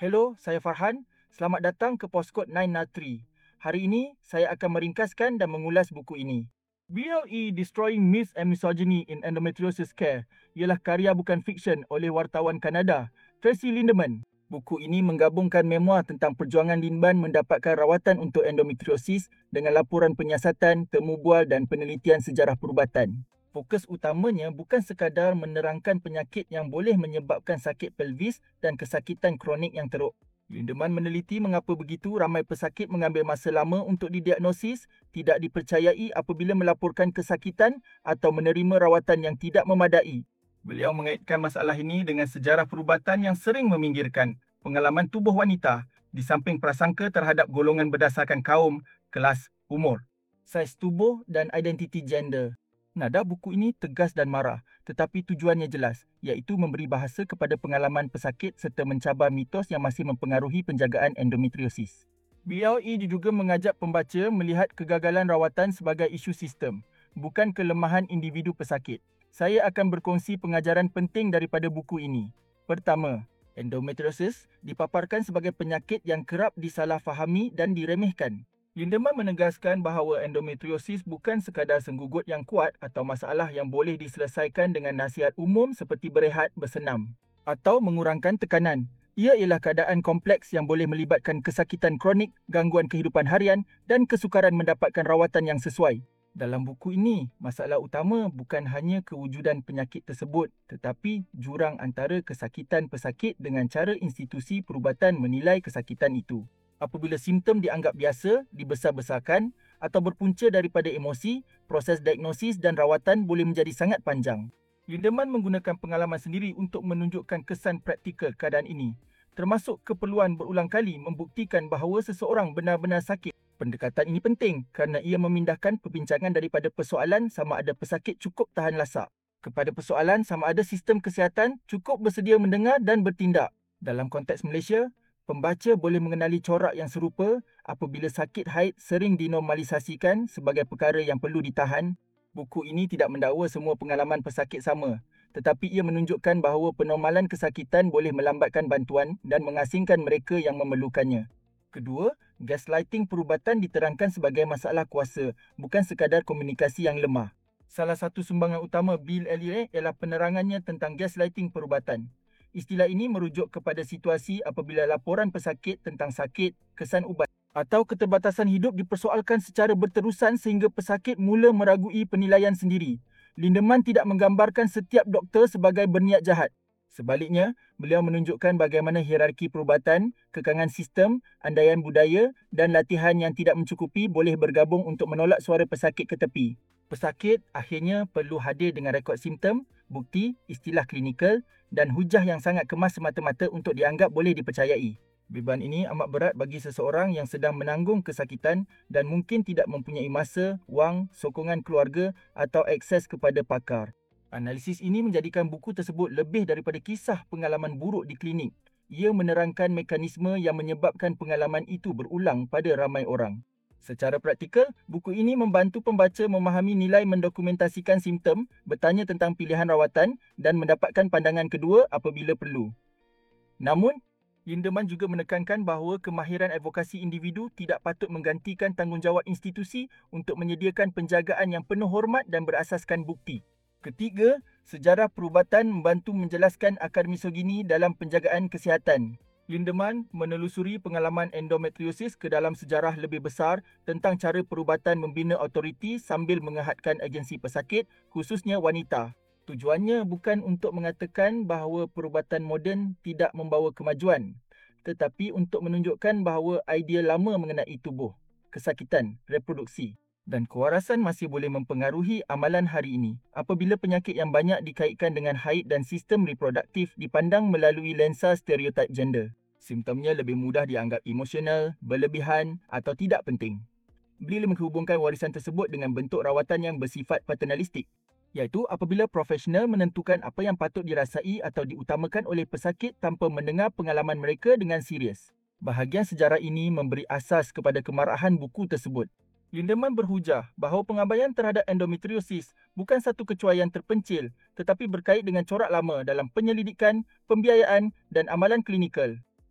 Hello, saya Farhan. Selamat datang ke Poskod 903. Hari ini, saya akan meringkaskan dan mengulas buku ini. BLE Destroying Myths and Misogyny in Endometriosis Care ialah karya bukan fiksyen oleh wartawan Kanada, Tracy Lindemann. Buku ini menggabungkan memoir tentang perjuangan Lindemann mendapatkan rawatan untuk endometriosis dengan laporan penyiasatan, temu bual dan penelitian sejarah perubatan. Fokus utamanya bukan sekadar menerangkan penyakit yang boleh menyebabkan sakit pelvis dan kesakitan kronik yang teruk. Lindemann meneliti mengapa begitu ramai pesakit mengambil masa lama untuk didiagnosis, tidak dipercayai apabila melaporkan kesakitan atau menerima rawatan yang tidak memadai. Beliau mengaitkan masalah ini dengan sejarah perubatan yang sering meminggirkan pengalaman tubuh wanita di samping prasangka terhadap golongan berdasarkan kaum, kelas, umur, saiz tubuh dan identiti gender. Nada buku ini tegas dan marah, tetapi tujuannya jelas, iaitu memberi bahasa kepada pengalaman pesakit serta mencabar mitos yang masih mempengaruhi penjagaan endometriosis. BLE juga mengajak pembaca melihat kegagalan rawatan sebagai isu sistem, bukan kelemahan individu pesakit. Saya akan berkongsi pengajaran penting daripada buku ini. Pertama, endometriosis dipaparkan sebagai penyakit yang kerap disalahfahami dan diremehkan. Lindemann menegaskan bahawa endometriosis bukan sekadar senggugut yang kuat atau masalah yang boleh diselesaikan dengan nasihat umum seperti berehat, bersenam atau mengurangkan tekanan. Ia ialah keadaan kompleks yang boleh melibatkan kesakitan kronik, gangguan kehidupan harian dan kesukaran mendapatkan rawatan yang sesuai. Dalam buku ini, masalah utama bukan hanya kewujudan penyakit tersebut, tetapi jurang antara kesakitan pesakit dengan cara institusi perubatan menilai kesakitan itu. Apabila simptom dianggap biasa, dibesar-besarkan atau berpunca daripada emosi, proses diagnosis dan rawatan boleh menjadi sangat panjang. Lindemann menggunakan pengalaman sendiri untuk menunjukkan kesan praktikal keadaan ini, termasuk keperluan berulang kali membuktikan bahawa seseorang benar-benar sakit. Pendekatan ini penting kerana ia memindahkan perbincangan daripada persoalan sama ada pesakit cukup tahan lasak kepada persoalan sama ada sistem kesihatan cukup bersedia mendengar dan bertindak. Dalam konteks Malaysia, pembaca boleh mengenali corak yang serupa apabila sakit haid sering dinormalisasikan sebagai perkara yang perlu ditahan. Buku ini tidak mendakwa semua pengalaman pesakit sama, tetapi ia menunjukkan bahawa penormalan kesakitan boleh melambatkan bantuan dan mengasingkan mereka yang memerlukannya. Kedua, gaslighting perubatan diterangkan sebagai masalah kuasa, bukan sekadar komunikasi yang lemah. Salah satu sumbangan utama BLE ialah penerangannya tentang gaslighting perubatan. Istilah ini merujuk kepada situasi apabila laporan pesakit tentang sakit, kesan ubat atau keterbatasan hidup dipersoalkan secara berterusan sehingga pesakit mula meragui penilaian sendiri. Lindemann tidak menggambarkan setiap doktor sebagai berniat jahat. Sebaliknya, beliau menunjukkan bagaimana hierarki perubatan, kekangan sistem, andaian budaya dan latihan yang tidak mencukupi boleh bergabung untuk menolak suara pesakit ke tepi. Pesakit akhirnya perlu hadir dengan rekod simptom, bukti, istilah klinikal dan hujah yang sangat kemas semata-mata untuk dianggap boleh dipercayai. Beban ini amat berat bagi seseorang yang sedang menanggung kesakitan dan mungkin tidak mempunyai masa, wang, sokongan keluarga atau akses kepada pakar. Analisis ini menjadikan buku tersebut lebih daripada kisah pengalaman buruk di klinik. Ia menerangkan mekanisme yang menyebabkan pengalaman itu berulang pada ramai orang. Secara praktikal, buku ini membantu pembaca memahami nilai mendokumentasikan simptom, bertanya tentang pilihan rawatan dan mendapatkan pandangan kedua apabila perlu. Namun, Lindemann juga menekankan bahawa kemahiran advokasi individu tidak patut menggantikan tanggungjawab institusi untuk menyediakan penjagaan yang penuh hormat dan berasaskan bukti. Ketiga, sejarah perubatan membantu menjelaskan akar misogini dalam penjagaan kesihatan. Lindemann menelusuri pengalaman endometriosis ke dalam sejarah lebih besar tentang cara perubatan membina autoriti sambil mengehadkan agensi pesakit, khususnya wanita. Tujuannya bukan untuk mengatakan bahawa perubatan moden tidak membawa kemajuan, tetapi untuk menunjukkan bahawa idea lama mengenai tubuh, kesakitan, reproduksi dan kewarasan masih boleh mempengaruhi amalan hari ini apabila penyakit yang banyak dikaitkan dengan haid dan sistem reproduktif dipandang melalui lensa stereotip gender. Simptomnya lebih mudah dianggap emosional, berlebihan atau tidak penting. Beliau menghubungkan warisan tersebut dengan bentuk rawatan yang bersifat paternalistik, iaitu apabila profesional menentukan apa yang patut dirasai atau diutamakan oleh pesakit tanpa mendengar pengalaman mereka dengan serius. Bahagian sejarah ini memberi asas kepada kemarahan buku tersebut. Lindemann berhujah bahawa pengabaian terhadap endometriosis bukan satu kecuaian terpencil tetapi berkait dengan corak lama dalam penyelidikan, pembiayaan dan amalan klinikal.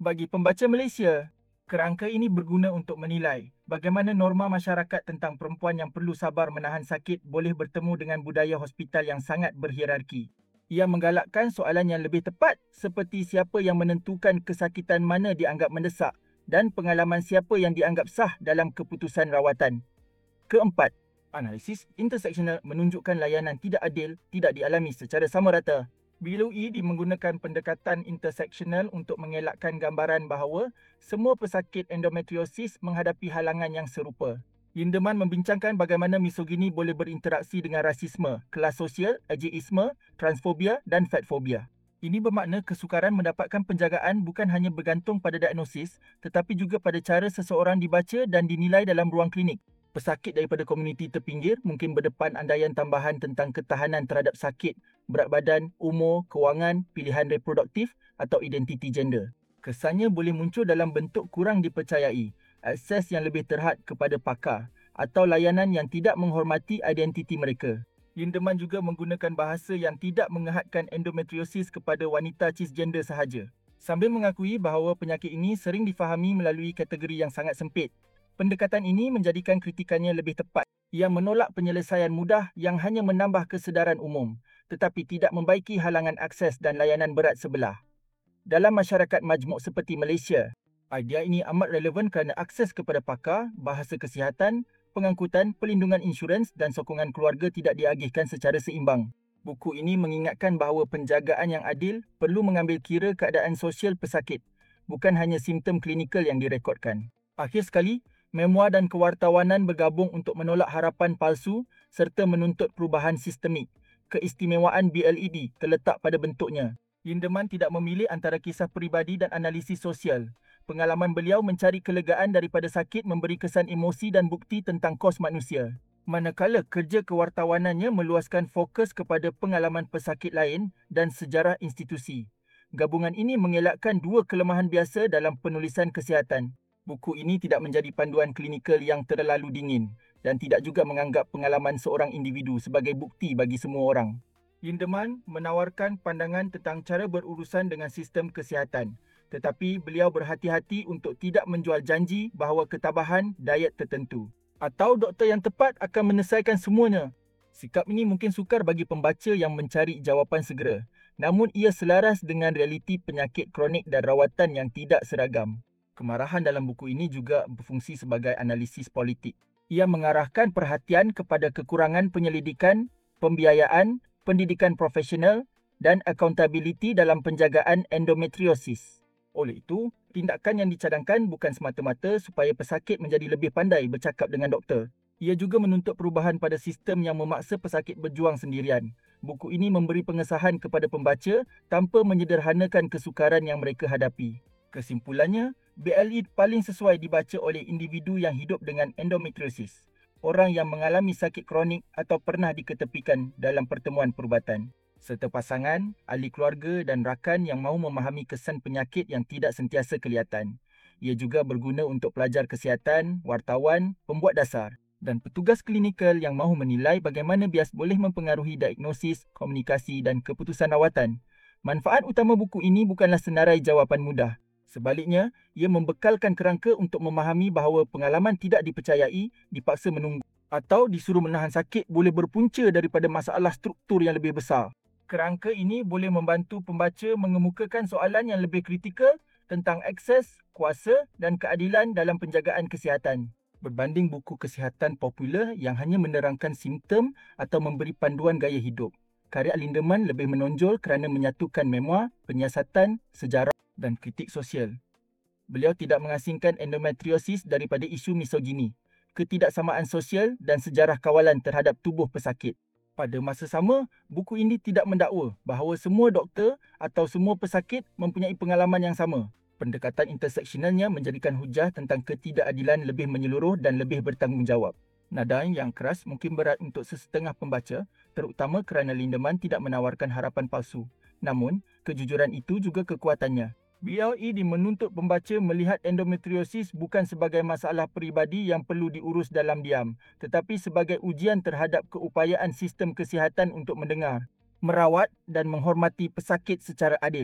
Bagi pembaca Malaysia, kerangka ini berguna untuk menilai bagaimana norma masyarakat tentang perempuan yang perlu sabar menahan sakit boleh bertemu dengan budaya hospital yang sangat berhierarki. Ia menggalakkan soalan yang lebih tepat seperti siapa yang menentukan kesakitan mana dianggap mendesak dan pengalaman siapa yang dianggap sah dalam keputusan rawatan. Keempat, analisis interseksional menunjukkan layanan tidak adil tidak dialami secara sama rata. BLOE menggunakan pendekatan interseksional untuk mengelakkan gambaran bahawa semua pesakit endometriosis menghadapi halangan yang serupa. Lindemann membincangkan bagaimana misogini boleh berinteraksi dengan rasisme, kelas sosial, ageisme, transfobia dan fatfobia. Ini bermakna kesukaran mendapatkan penjagaan bukan hanya bergantung pada diagnosis tetapi juga pada cara seseorang dibaca dan dinilai dalam ruang klinik. Pesakit daripada komuniti terpinggir mungkin berdepan andaian tambahan tentang ketahanan terhadap sakit, berat badan, umur, kewangan, pilihan reproduktif atau identiti gender. Kesannya boleh muncul dalam bentuk kurang dipercayai, akses yang lebih terhad kepada pakar atau layanan yang tidak menghormati identiti mereka. Lindemann juga menggunakan bahasa yang tidak mengehadkan endometriosis kepada wanita cisgender sahaja, sambil mengakui bahawa penyakit ini sering difahami melalui kategori yang sangat sempit. Pendekatan ini menjadikan kritikannya lebih tepat. Ia menolak penyelesaian mudah yang hanya menambah kesedaran umum, tetapi tidak membaiki halangan akses dan layanan berat sebelah. Dalam masyarakat majmuk seperti Malaysia, idea ini amat relevan kerana akses kepada pakar, bahasa kesihatan, pengangkutan, pelindungan insurans dan sokongan keluarga tidak diagihkan secara seimbang. Buku ini mengingatkan bahawa penjagaan yang adil perlu mengambil kira keadaan sosial pesakit, bukan hanya simptom klinikal yang direkodkan. Akhir sekali, memoir dan kewartawanan bergabung untuk menolak harapan palsu serta menuntut perubahan sistemik. Keistimewaan BLED terletak pada bentuknya. Lindemann tidak memilih antara kisah peribadi dan analisis sosial. Pengalaman beliau mencari kelegaan daripada sakit memberi kesan emosi dan bukti tentang kos manusia. Manakala kerja kewartawanannya meluaskan fokus kepada pengalaman pesakit lain dan sejarah institusi. Gabungan ini mengelakkan dua kelemahan biasa dalam penulisan kesihatan. Buku ini tidak menjadi panduan klinikal yang terlalu dingin dan tidak juga menganggap pengalaman seorang individu sebagai bukti bagi semua orang. Lindemann menawarkan pandangan tentang cara berurusan dengan sistem kesihatan, tetapi beliau berhati-hati untuk tidak menjual janji bahawa ketabahan diet tertentu atau doktor yang tepat akan menyelesaikan semuanya. Sikap ini mungkin sukar bagi pembaca yang mencari jawapan segera, namun ia selaras dengan realiti penyakit kronik dan rawatan yang tidak seragam. Kemarahan dalam buku ini juga berfungsi sebagai analisis politik. Ia mengarahkan perhatian kepada kekurangan penyelidikan, pembiayaan, pendidikan profesional dan accountability dalam penjagaan endometriosis. Oleh itu, tindakan yang dicadangkan bukan semata-mata supaya pesakit menjadi lebih pandai bercakap dengan doktor. Ia juga menuntut perubahan pada sistem yang memaksa pesakit berjuang sendirian. Buku ini memberi pengesahan kepada pembaca tanpa menyederhanakan kesukaran yang mereka hadapi. Kesimpulannya, BLE paling sesuai dibaca oleh individu yang hidup dengan endometriosis, orang yang mengalami sakit kronik atau pernah diketepikan dalam pertemuan perubatan, serta pasangan, ahli keluarga dan rakan yang mahu memahami kesan penyakit yang tidak sentiasa kelihatan. Ia juga berguna untuk pelajar kesihatan, wartawan, pembuat dasar dan petugas klinikal yang mahu menilai bagaimana bias boleh mempengaruhi diagnosis, komunikasi dan keputusan rawatan. Manfaat utama buku ini bukanlah senarai jawapan mudah. Sebaliknya, ia membekalkan kerangka untuk memahami bahawa pengalaman tidak dipercayai, dipaksa menunggu atau disuruh menahan sakit boleh berpunca daripada masalah struktur yang lebih besar. Kerangka ini boleh membantu pembaca mengemukakan soalan yang lebih kritikal tentang akses, kuasa dan keadilan dalam penjagaan kesihatan. Berbanding buku kesihatan popular yang hanya menerangkan simptom atau memberi panduan gaya hidup. Karya Lindemann lebih menonjol kerana menyatukan memoir, penyiasatan, sejarah dan kritik sosial. Beliau tidak mengasingkan endometriosis daripada isu misogini, ketidaksamaan sosial dan sejarah kawalan terhadap tubuh pesakit. Pada masa sama, buku ini tidak mendakwa bahawa semua doktor atau semua pesakit mempunyai pengalaman yang sama. Pendekatan interseksionalnya menjadikan hujah tentang ketidakadilan lebih menyeluruh dan lebih bertanggungjawab. Nada yang keras mungkin berat untuk sesetengah pembaca, terutama kerana Lindemann tidak menawarkan harapan palsu. Namun, kejujuran itu juga kekuatannya. BLED menuntut pembaca melihat endometriosis bukan sebagai masalah peribadi yang perlu diurus dalam diam, tetapi sebagai ujian terhadap keupayaan sistem kesihatan untuk mendengar, merawat dan menghormati pesakit secara adil.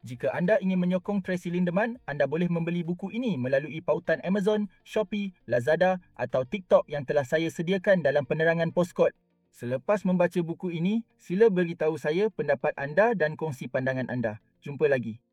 Jika anda ingin menyokong Tracy Lindemann, anda boleh membeli buku ini melalui pautan Amazon, Shopee, Lazada atau TikTok yang telah saya sediakan dalam penerangan postkod. Selepas membaca buku ini, sila beritahu saya pendapat anda dan kongsi pandangan anda. Jumpa lagi.